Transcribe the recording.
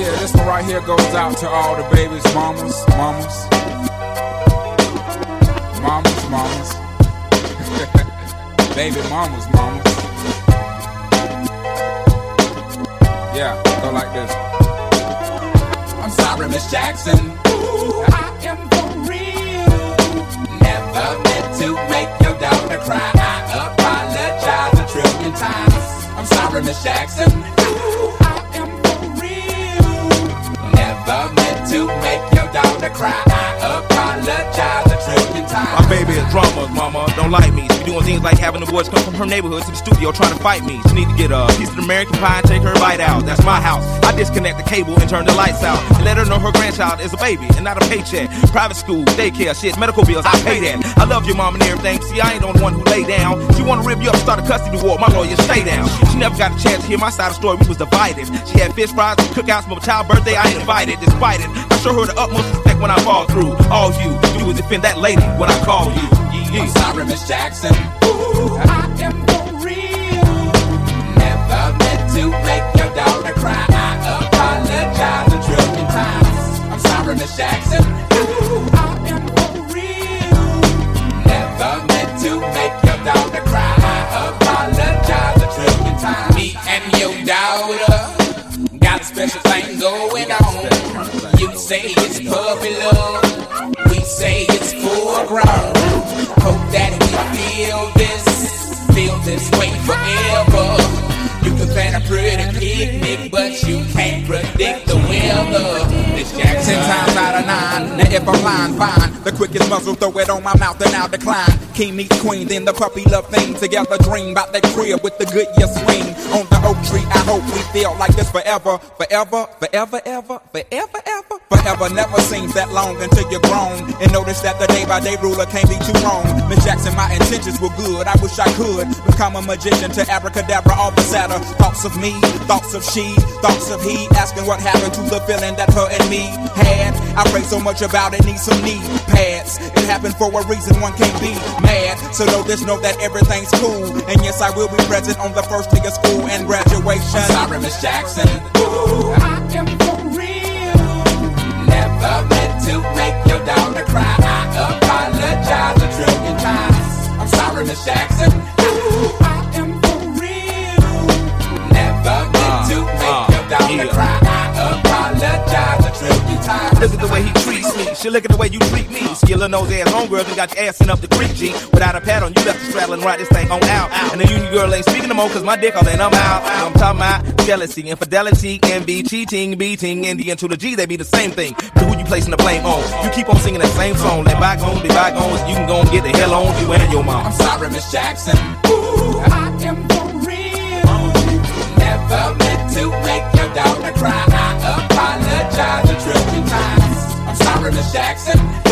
Yeah, this one right here goes out to all the babies, mamas. Baby mamas. Yeah, go like this. I'm sorry, Miss Jackson. Ooh, I am for real. Never meant to make your daughter cry. I apologize a trillion times. I'm sorry, Miss Jackson. Ooh, I am for real. Never meant to make your daughter cry. I apologize a trillion times. My baby is drama, mama, don't like me. She doing things like having the boys come from her neighborhood to the studio trying to fight me. She need to get a piece of American pie and take her bite out. That's my house. I disconnect the cable and turn the lights out. And let her know her grandchild is a baby and not a paycheck. Private school, daycare, shit, medical bills, I pay that. I love your mom and everything. See, I ain't the only one who lay down. She wanna rip you up, start a custody war. My lawyer, stay down. She never got a chance to hear my side of the story. We was divided. She had fish fries and cookouts for my child's birthday. I ain't invited. Despite it, I show her the utmost respect when I fall through. All you do is defend that lady when I call you. I'm sorry, Miss Jackson. Ooh, I am for real. Never meant to make your daughter cry. I apologize a trillion times. I'm sorry, Miss Jackson. Ooh, I am for real. Never meant to make your daughter cry. I apologize a trillion times. Me and your daughter got a special thing going on. You say it's puppy love. We say it's full grown. Hope that we feel this way forever. You can plan a pretty picnic, but you can't predict the weather. Miss Jackson, 10 times out of 9. Now if I'm lying, fine. The quickest muzzle, throw it on my mouth and I'll decline. King meets queen, then the puppy love thing. Together dream about that crib with the Goodyear swing. On the oak tree, I hope we feel like this forever. Forever never seems that long until you're grown. And notice that the day-by-day ruler can't be too wrong. Miss Jackson, my intentions were good. I wish I could become a magician to abracadabra all the sadder. Thoughts of me, thoughts of she, thoughts of he. Asking what happened to the feeling that her and me had. I pray so much about it, need some knee pads. It happened for a reason, one can't be mad. So know this, know that everything's cool. And yes, I will be present on the first day of school and graduation. I'm sorry, Miss Jackson. Ooh, I am for real. Never meant to make your daughter cry. I apologize a trillion times. I'm sorry, Miss Jackson. Ooh, I am for real. Never meant to make your daughter cry. I apologize a trillion times. Look at the way he treats me. She look at the way you treat me. Skillin' those ass homegirls and got your ass in up the creek, G. Without a pad on, you left the straddle and ride this thing on out. And the union girl ain't speaking no more cause my dick all in, I'm out. I'm talking about jealousy, infidelity, envy, cheating, beating, and the N to the G, they be the same thing. But who you placing the blame on? You keep on singing that same song. Let bygones be bygones, you can go and get the hell on you and your mom. I'm sorry, Miss Jackson. Ooh, I am for real. Never meant to make your daughter cry. I apologize a trillion times. I'm sorry, Miss Jackson.